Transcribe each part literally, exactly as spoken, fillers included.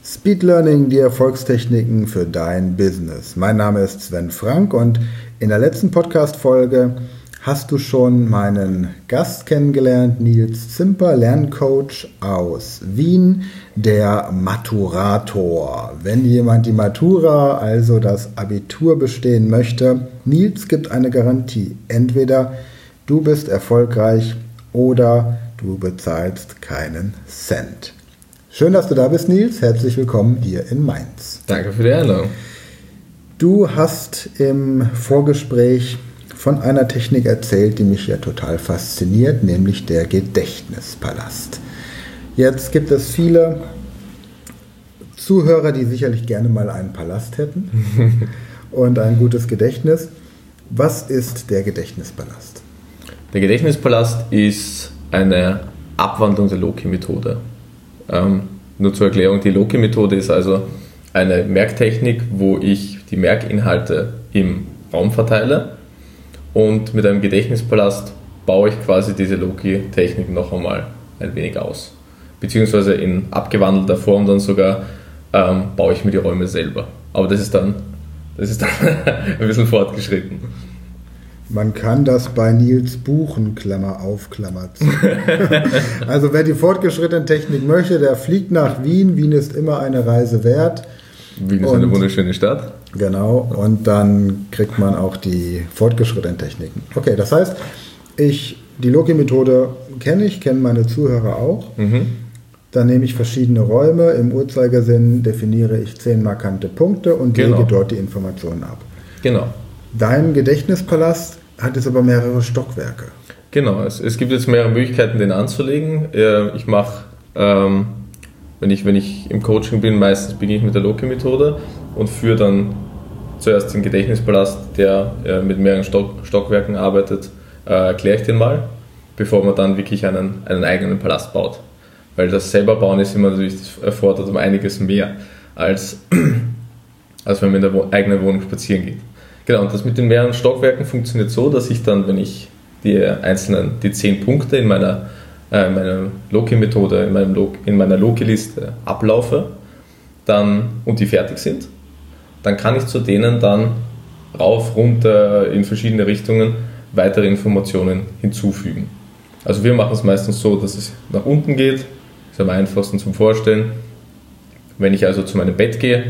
Speed Learning, die Erfolgstechniken für dein Business. Mein Name ist Sven Frank und in der letzten Podcast-Folge hast du schon meinen Gast kennengelernt, Nils Zimper, Lerncoach aus Wien, der Maturator. Wenn jemand die Matura, also das Abitur, bestehen möchte, Nils gibt eine Garantie. Entweder du bist erfolgreich oder du bezahlst keinen Cent. Schön, dass du da bist, Nils. Herzlich willkommen hier in Mainz. Danke für die Einladung. Du hast im Vorgespräch von einer Technik erzählt, die mich ja total fasziniert, nämlich der Gedächtnispalast. Jetzt gibt es viele Zuhörer, die sicherlich gerne mal einen Palast hätten und ein gutes Gedächtnis. Was ist der Gedächtnispalast? Der Gedächtnispalast ist eine Abwandlung der Loci-Methode. Ähm, nur zur Erklärung, die Loci-Methode ist also eine Merktechnik, wo ich die Merkinhalte im Raum verteile und mit einem Gedächtnispalast baue ich quasi diese Loci-Technik noch einmal ein wenig aus. Beziehungsweise in abgewandelter Form dann sogar ähm, baue ich mir die Räume selber. Aber das ist dann, das ist dann ein bisschen fortgeschritten. Man kann das bei Nils buchen, Klammer auf, Klammer zu. Also wer die fortgeschrittene Technik möchte, der fliegt nach Wien. Wien ist immer eine Reise wert. Wien ist und, eine wunderschöne Stadt. Genau, und dann kriegt man auch die fortgeschrittenen Techniken. Okay, das heißt, ich die Loci-Methode kenne ich, kennen meine Zuhörer auch. Mhm. Dann nehme ich verschiedene Räume. Im Uhrzeigersinn definiere ich zehn markante Punkte und genau. lege dort die Informationen ab. Genau. Dein Gedächtnispalast hat jetzt aber mehrere Stockwerke. Genau, es, es gibt jetzt mehrere Möglichkeiten, den anzulegen. Ich mache, ähm, wenn, ich, wenn ich im Coaching bin, meistens beginne ich mit der Loci-Methode und führe dann zuerst den Gedächtnispalast, der äh, mit mehreren Stock, Stockwerken arbeitet, äh, erkläre ich den mal, bevor man dann wirklich einen, einen eigenen Palast baut. Weil das selber bauen ist immer natürlich, das erfordert um einiges mehr, als, als wenn man in der Wo- eigenen Wohnung spazieren geht. Genau, und das mit den mehreren Stockwerken funktioniert so, dass ich dann, wenn ich die einzelnen, die zehn Punkte in meiner, äh, meiner Loci-Methode, in, meinem Lo- in meiner Loci-Liste ablaufe dann, und die fertig sind, dann kann ich zu denen dann rauf, runter, in verschiedene Richtungen weitere Informationen hinzufügen. Also wir machen es meistens so, dass es nach unten geht, ist am einfachsten zum Vorstellen. Wenn ich also zu meinem Bett gehe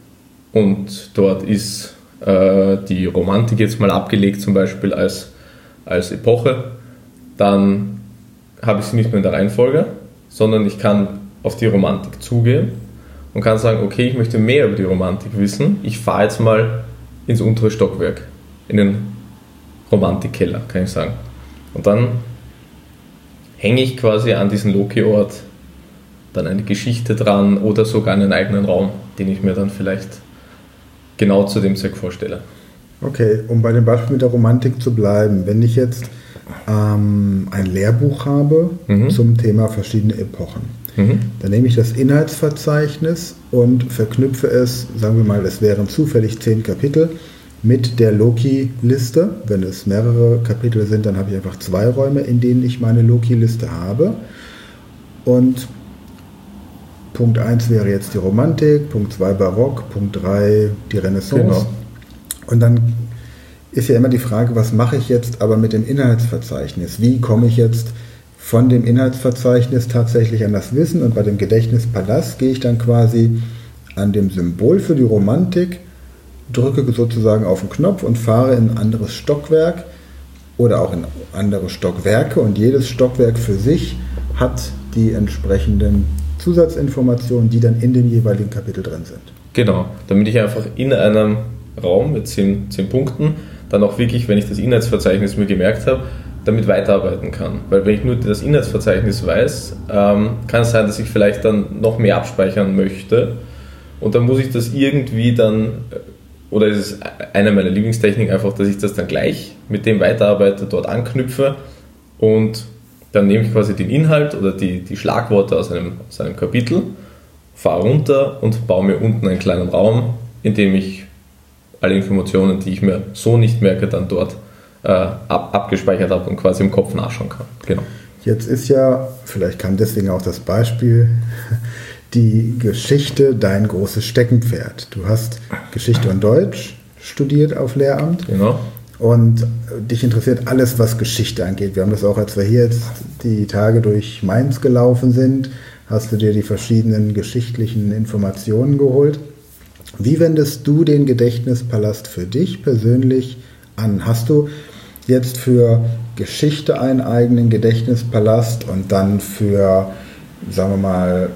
und dort ist die Romantik jetzt mal abgelegt, zum Beispiel als, als Epoche, dann habe ich sie nicht mehr in der Reihenfolge, sondern ich kann auf die Romantik zugehen und kann sagen, okay, ich möchte mehr über die Romantik wissen, ich fahre jetzt mal ins untere Stockwerk, in den Romantikkeller, kann ich sagen. Und dann hänge ich quasi an diesen Loci-Ort dann eine Geschichte dran oder sogar einen eigenen Raum, den ich mir dann vielleicht genau zu dem Zweck vorstelle. Okay, um bei dem Beispiel mit der Romantik zu bleiben, wenn ich jetzt ähm, ein Lehrbuch habe mhm. zum Thema verschiedene Epochen, mhm. dann nehme ich das Inhaltsverzeichnis und verknüpfe es, sagen wir mal, es wären zufällig zehn Kapitel, mit der Loci-Liste. Wenn es mehrere Kapitel sind, dann habe ich einfach zwei Räume, in denen ich meine Loci-Liste habe. Und Punkt eins wäre jetzt die Romantik, Punkt zwei Barock, Punkt drei die Renaissance. Genau. Und dann ist ja immer die Frage, was mache ich jetzt aber mit dem Inhaltsverzeichnis? Wie komme ich jetzt von dem Inhaltsverzeichnis tatsächlich an das Wissen? Und bei dem Gedächtnispalast gehe ich dann quasi an dem Symbol für die Romantik, drücke sozusagen auf den Knopf und fahre in ein anderes Stockwerk oder auch in andere Stockwerke. Und jedes Stockwerk für sich hat die entsprechenden Zusatzinformationen, die dann in dem jeweiligen Kapitel drin sind. Genau, damit ich einfach in einem Raum mit zehn, zehn Punkten dann auch wirklich, wenn ich das Inhaltsverzeichnis mir gemerkt habe, damit weiterarbeiten kann. Weil wenn ich nur das Inhaltsverzeichnis weiß, ähm, kann es sein, dass ich vielleicht dann noch mehr abspeichern möchte und dann muss ich das irgendwie dann, oder es ist eine meiner Lieblingstechniken einfach, dass ich das dann gleich mit dem weiterarbeite, dort anknüpfe und dann nehme ich quasi den Inhalt oder die, die Schlagworte aus einem, aus einem Kapitel, fahre runter und baue mir unten einen kleinen Raum, in dem ich alle Informationen, die ich mir so nicht merke, dann dort äh, ab, abgespeichert habe und quasi im Kopf nachschauen kann. Genau. Jetzt ist ja, vielleicht kam deswegen auch das Beispiel, die Geschichte dein großes Steckenpferd. Du hast Geschichte und Deutsch studiert auf Lehramt. Genau. Und dich interessiert alles, was Geschichte angeht. Wir haben das auch, als wir hier jetzt die Tage durch Mainz gelaufen sind, hast du dir die verschiedenen geschichtlichen Informationen geholt. Wie wendest du den Gedächtnispalast für dich persönlich an? Hast du jetzt für Geschichte einen eigenen Gedächtnispalast und dann für, sagen wir mal,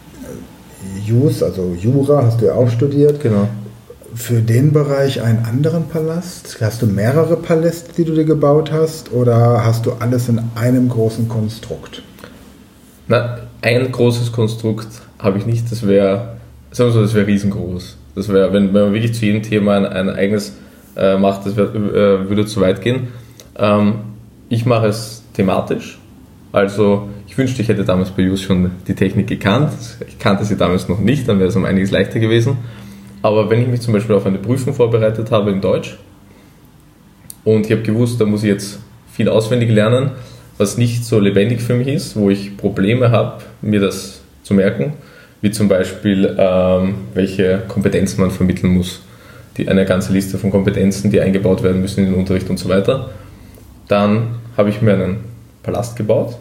Jus, also Jura, hast du ja auch studiert. Genau. Für den Bereich einen anderen Palast? Hast du mehrere Paläste, die du dir gebaut hast, oder hast du alles in einem großen Konstrukt? Na, ein großes Konstrukt habe ich nicht, das wäre, sagen wir so, das wäre riesengroß. Das wäre, wenn, wenn man wirklich zu jedem Thema ein, ein eigenes äh, macht, das wär, äh, würde zu weit gehen. Ähm, ich mache es thematisch, also ich wünschte, ich hätte damals bei Jus schon die Technik gekannt. Ich kannte sie damals noch nicht, dann wäre es um einiges leichter gewesen. Aber wenn ich mich zum Beispiel auf eine Prüfung vorbereitet habe in Deutsch und ich habe gewusst, da muss ich jetzt viel auswendig lernen, was nicht so lebendig für mich ist, wo ich Probleme habe, mir das zu merken, wie zum Beispiel, ähm, welche Kompetenzen man vermitteln muss, die, eine ganze Liste von Kompetenzen, die eingebaut werden müssen in den Unterricht und so weiter, dann habe ich mir einen Palast gebaut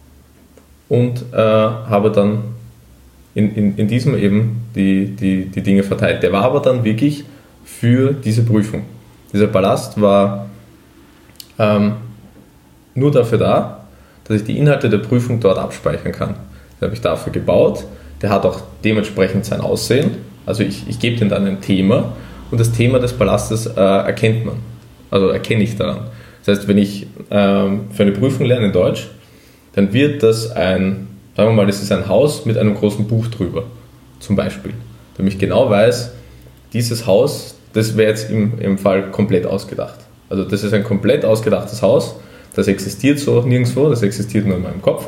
und äh, habe dann In, in, in diesem eben die, die, die Dinge verteilt. Der war aber dann wirklich für diese Prüfung. Dieser Palast war ähm, nur dafür da, dass ich die Inhalte der Prüfung dort abspeichern kann. Den habe ich dafür gebaut. Der hat auch dementsprechend sein Aussehen. Also ich, ich gebe dem dann ein Thema und das Thema des Palastes äh, erkennt man. Also erkenne ich daran. Das heißt, wenn ich ähm, für eine Prüfung lerne in Deutsch, dann wird das ein Sagen wir mal, das ist ein Haus mit einem großen Buch drüber, zum Beispiel. Damit ich genau weiß, dieses Haus, das wäre jetzt im, im Fall komplett ausgedacht. Also das ist ein komplett ausgedachtes Haus, das existiert so nirgendwo, das existiert nur in meinem Kopf.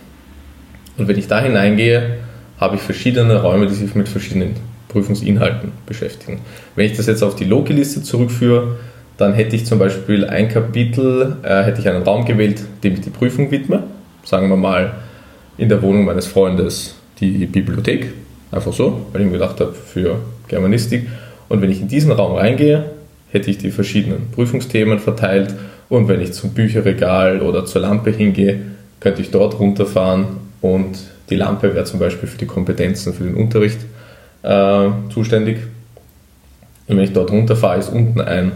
Und wenn ich da hineingehe, habe ich verschiedene Räume, die sich mit verschiedenen Prüfungsinhalten beschäftigen. Wenn ich das jetzt auf die Loki-Liste zurückführe, dann hätte ich zum Beispiel ein Kapitel, äh, hätte ich einen Raum gewählt, dem ich die Prüfung widme. Sagen wir mal, in der Wohnung meines Freundes die Bibliothek, einfach so, weil ich mir gedacht habe, für Germanistik. Und wenn ich in diesen Raum reingehe, hätte ich die verschiedenen Prüfungsthemen verteilt und wenn ich zum Bücherregal oder zur Lampe hingehe, könnte ich dort runterfahren und die Lampe wäre zum Beispiel für die Kompetenzen für den Unterricht äh, zuständig. Und wenn ich dort runterfahre, ist unten ein,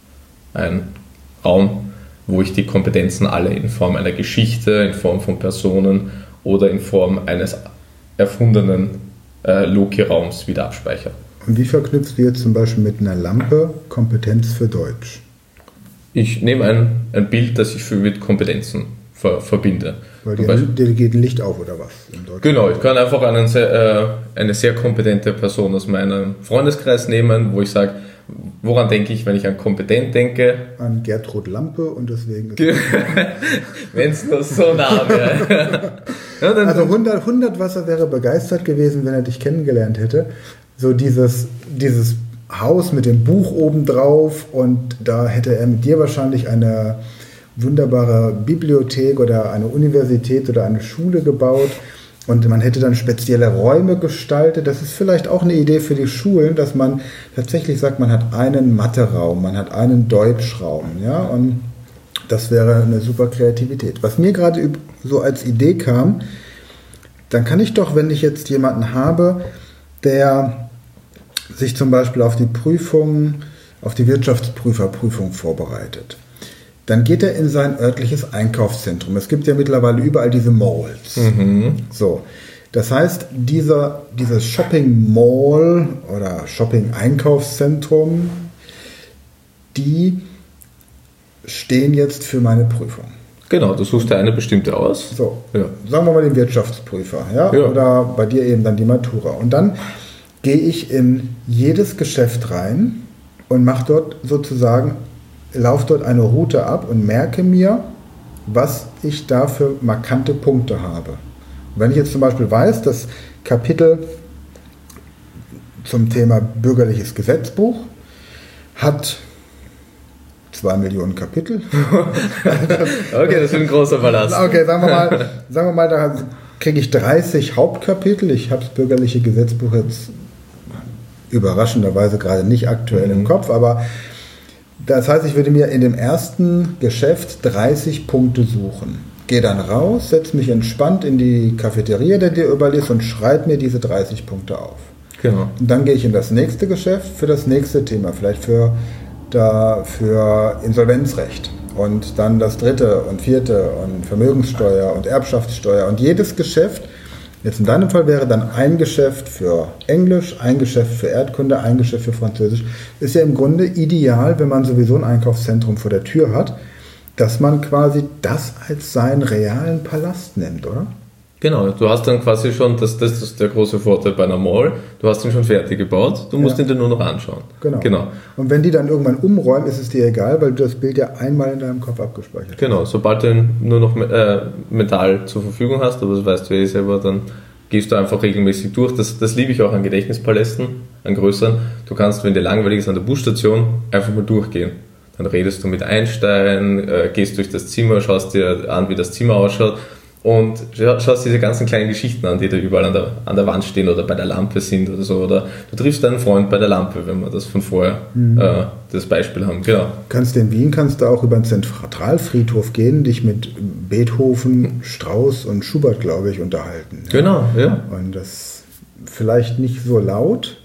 ein Raum, wo ich die Kompetenzen alle in Form einer Geschichte, in Form von Personen oder in Form eines erfundenen äh, Loki-Raums wieder abspeichere. Und wie verknüpfst du jetzt zum Beispiel mit einer Lampe Kompetenz für Deutsch? Ich nehme ein, ein Bild, das ich für, mit Kompetenzen ver, verbinde. Weil dir, dir geht ein Licht auf oder was? Im Deutschen? Genau, ich kann einfach einen sehr, äh, eine sehr kompetente Person aus meinem Freundeskreis nehmen, wo ich sage, woran denke ich, wenn ich an kompetent denke? An Gertrud Lampe und deswegen... Wenn es nur so nah wäre. Ja, dann also hundert, hundert Wasser wäre begeistert gewesen, wenn er dich kennengelernt hätte. So dieses, dieses Haus mit dem Buch obendrauf und da hätte er mit dir wahrscheinlich eine wunderbare Bibliothek oder eine Universität oder eine Schule gebaut. Und man hätte dann spezielle Räume gestaltet. Das ist vielleicht auch eine Idee für die Schulen, dass man tatsächlich sagt, man hat einen Mathe-Raum, man hat einen Deutschraum. Ja? Und das wäre eine super Kreativität. Was mir gerade so als Idee kam, dann kann ich doch, wenn ich jetzt jemanden habe, der sich zum Beispiel auf die Prüfung, auf die Wirtschaftsprüferprüfung vorbereitet, dann geht er in sein örtliches Einkaufszentrum. Es gibt ja mittlerweile überall diese Malls. Mhm. So, das heißt, dieser, dieses Shopping Mall oder Shopping Einkaufszentrum, die stehen jetzt für meine Prüfung. Genau, du suchst dir eine bestimmte aus. So, ja. Sagen wir mal den Wirtschaftsprüfer, ja? Ja. Oder bei dir eben dann die Matura. Und dann gehe ich in jedes Geschäft rein und mache dort sozusagen laufe dort eine Route ab und merke mir, was ich da für markante Punkte habe. Und wenn ich jetzt zum Beispiel weiß, das Kapitel zum Thema bürgerliches Gesetzbuch hat zwei Millionen Kapitel. Okay, das ist ein großer Palast. Okay, sagen wir mal, sagen wir mal, da kriege ich dreißig Hauptkapitel. Ich habe das bürgerliche Gesetzbuch jetzt überraschenderweise gerade nicht aktuell mhm. im Kopf, aber das heißt, ich würde mir in dem ersten Geschäft dreißig Punkte suchen. Gehe dann raus, setze mich entspannt in die Cafeteria, der dir überlässt und schreibe mir diese dreißig Punkte auf. Genau. Und dann gehe ich in das nächste Geschäft für das nächste Thema, vielleicht für, da, für Insolvenzrecht und dann das dritte und vierte und Vermögenssteuer und Erbschaftssteuer und jedes Geschäft, jetzt in deinem Fall wäre dann ein Geschäft für Englisch, ein Geschäft für Erdkunde, ein Geschäft für Französisch, ist ja im Grunde ideal, wenn man sowieso ein Einkaufszentrum vor der Tür hat, dass man quasi das als seinen realen Palast nimmt, oder? Genau, du hast dann quasi schon, das, das ist der große Vorteil bei einer Mall, du hast ihn schon fertig gebaut, du musst ja. ihn dir nur noch anschauen. Genau. genau. Und wenn die dann irgendwann umräumen, ist es dir egal, weil du das Bild ja einmal in deinem Kopf abgespeichert hast. Genau, sobald du ihn nur noch äh, Metall zur Verfügung hast, aber das weißt du eh selber, dann gehst du einfach regelmäßig durch. Das, das liebe ich auch an Gedächtnispalästen, an größeren. Du kannst, wenn dir langweilig ist an der Busstation, einfach mal durchgehen. Dann redest du mit Einstein, äh, gehst durch das Zimmer, schaust dir an, wie das Zimmer ausschaut und schaust diese ganzen kleinen Geschichten an, die da überall an der, an der Wand stehen oder bei der Lampe sind oder so. Oder du triffst deinen Freund bei der Lampe, wenn wir das von vorher mhm. äh, das Beispiel haben. Genau. Kannst in Wien kannst du auch über den Zentralfriedhof gehen, dich mit Beethoven, Strauss und Schubert, glaube ich, unterhalten. Ja? Genau, ja. Und das vielleicht nicht so laut.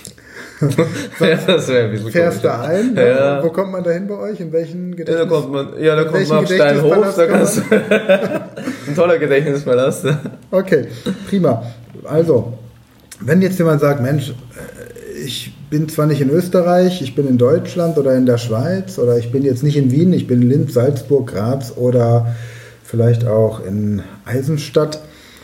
Ja, das wäre ein bisschen fährst da ein? Ja. Wo kommt man da hin bei euch? In welchen Gedächtnis? Ja, da kommt man, ja, da kommt man auf Steinhof. Da kannst du ein toller Gedächtnispalast. Okay, prima. Also, wenn jetzt jemand sagt, Mensch, ich bin zwar nicht in Österreich, ich bin in Deutschland oder in der Schweiz oder ich bin jetzt nicht in Wien, ich bin in Linz, Salzburg, Graz oder vielleicht auch in Eisenstadt,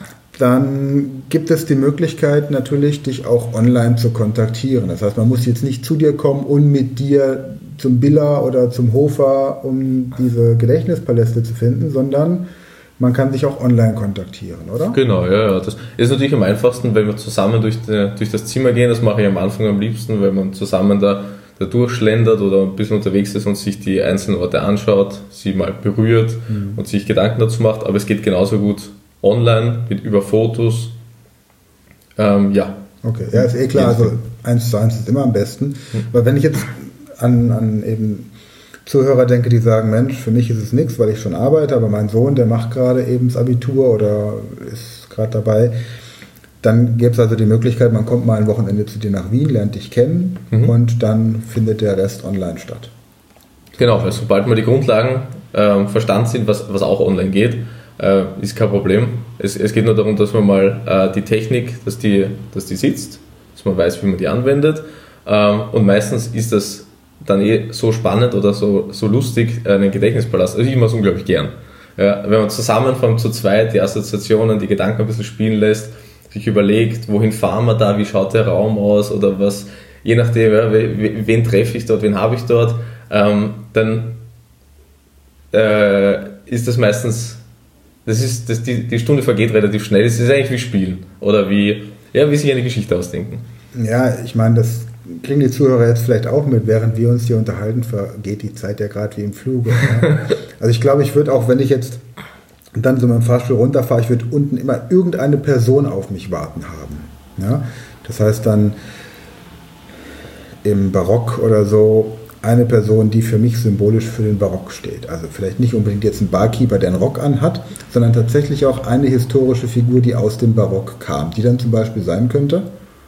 dann gibt es die Möglichkeit natürlich, dich auch online zu kontaktieren. Das heißt, man muss jetzt nicht zu dir kommen und mit dir zum Biller oder zum Hofer, um diese Gedächtnispaläste zu finden, sondern man kann sich auch online kontaktieren, oder? Genau, ja, ja. Das ist natürlich am einfachsten, wenn wir zusammen durch, die, durch das Zimmer gehen. Das mache ich am Anfang am liebsten, wenn man zusammen da, da durchschlendert oder ein bisschen unterwegs ist und sich die einzelnen Orte anschaut, sie mal berührt mhm. und sich Gedanken dazu macht. Aber es geht genauso gut online, mit über Fotos. Ähm, ja. Okay, ja, ist eh klar, also eins zu eins ist immer am besten. Mhm. Weil wenn ich jetzt an, an eben Zuhörer denke, die sagen, Mensch, für mich ist es nichts, weil ich schon arbeite, aber mein Sohn, der macht gerade eben das Abitur oder ist gerade dabei, dann gäbe es also die Möglichkeit, man kommt mal ein Wochenende zu dir nach Wien, lernt dich kennen mhm. und dann findet der Rest online statt. Genau, weil sobald mal die Grundlagen äh, verstanden sind, was, was auch online geht, äh, ist kein Problem. Es, es geht nur darum, dass man mal äh, die Technik, dass die, dass die sitzt, dass man weiß, wie man die anwendet ähm, und meistens ist das dann eh so spannend oder so, so lustig, einen Gedächtnispalast. Also ich mache es unglaublich gern. Ja, wenn man zusammen von zu zweit die Assoziationen, die Gedanken ein bisschen spielen lässt, sich überlegt, wohin fahren wir da, wie schaut der Raum aus oder was, je nachdem, ja, wen, wen treffe ich dort, wen habe ich dort, ähm, dann äh, ist das meistens, das ist, das, die, die Stunde vergeht relativ schnell. Es ist eigentlich wie Spielen oder wie, ja, wie sich eine Geschichte ausdenken. Ja, ich meine, das kriegen die Zuhörer jetzt vielleicht auch mit, während wir uns hier unterhalten, vergeht die Zeit ja gerade wie im Fluge. Ja? Also ich glaube, ich würde auch, wenn ich jetzt dann so mit dem Fahrstuhl runterfahre, ich würde unten immer irgendeine Person auf mich warten haben. Ja? Das heißt dann im Barock oder so eine Person, die für mich symbolisch für den Barock steht. Also vielleicht nicht unbedingt jetzt ein Barkeeper, der einen Rock anhat, sondern tatsächlich auch eine historische Figur, die aus dem Barock kam, die dann zum Beispiel sein könnte.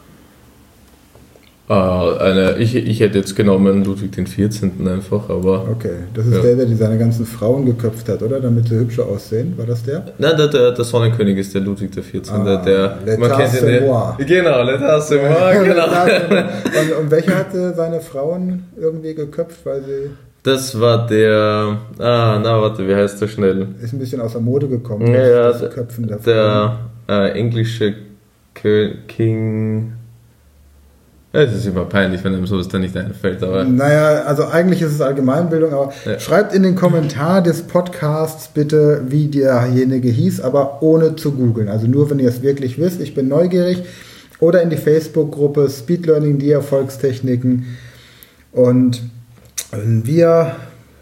Uh, eine, ich, ich hätte jetzt genommen Ludwig den vierzehnten einfach, aber... Okay, das ist ja. der, der die seine ganzen Frauen geköpft hat, oder? Damit sie hübscher aussehen, war das der? Nein, der, der, der Sonnenkönig ist der Ludwig der vierzehnte. Ah, der, man kennt den, genau, L'État c'est moi, genau. und, und welcher hatte seine Frauen irgendwie geköpft, weil sie... Das war der... Ah, na warte, wie heißt der schnell? Ist ein bisschen aus der Mode gekommen, ja, ja, das Köpfen der Der äh, englische King... Es ist immer peinlich, wenn einem sowas dann nicht einfällt. Aber naja, also eigentlich ist es Allgemeinbildung, aber ja. Schreibt in den Kommentar des Podcasts bitte, wie derjenige hieß, aber ohne zu googeln. Also nur, wenn ihr es wirklich wisst, ich bin neugierig. Oder in die Facebook-Gruppe Speed Learning, die Erfolgstechniken. Und wir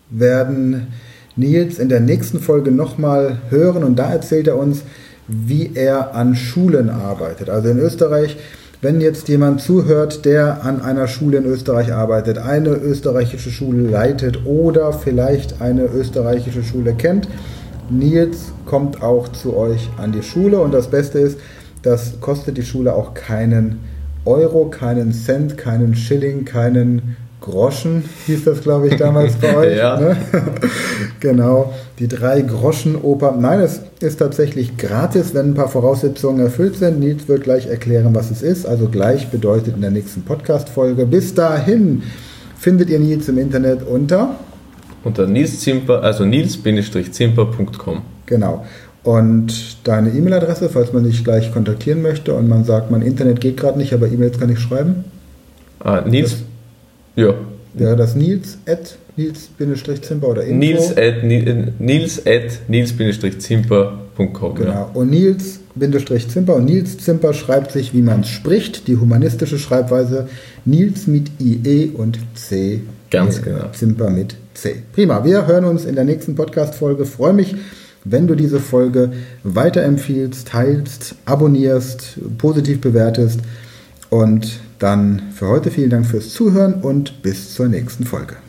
werden Nils in der nächsten Folge nochmal hören und da erzählt er uns, wie er an Schulen arbeitet. Also in Österreich, wenn jetzt jemand zuhört, der an einer Schule in Österreich arbeitet, eine österreichische Schule leitet oder vielleicht eine österreichische Schule kennt, Nils kommt auch zu euch an die Schule und das Beste ist, das kostet die Schule auch keinen Euro, keinen Cent, keinen Schilling, keinen Groschen, hieß das, glaube ich, damals bei euch. Ja. Ne? Genau, die drei Groschen-Oper. Nein, es ist tatsächlich gratis, wenn ein paar Voraussetzungen erfüllt sind. Nils wird gleich erklären, was es ist. Also gleich bedeutet in der nächsten Podcast-Folge. Bis dahin findet ihr Nils im Internet unter... Unter Nils Zimper, also nils Zimper punkt com. Genau. Und deine E-Mail-Adresse, falls man dich gleich kontaktieren möchte und man sagt, mein Internet geht gerade nicht, aber E-Mails kann ich schreiben. Ah, Nils... Das, ja. Wäre das Nils at Nils-Zimper oder Info? Nils at Nils at Nils-Zimper punkt com. Genau. Ja. Und Nils-Zimper und Nils Zimper schreibt sich, wie man es spricht, die humanistische Schreibweise Nils mit I E und C. Ganz genau. Zimper mit C. Prima. Wir hören uns in der nächsten Podcast-Folge. Freue mich, wenn du diese Folge weiterempfiehlst, teilst, abonnierst, positiv bewertest. Und dann für heute vielen Dank fürs Zuhören und bis zur nächsten Folge.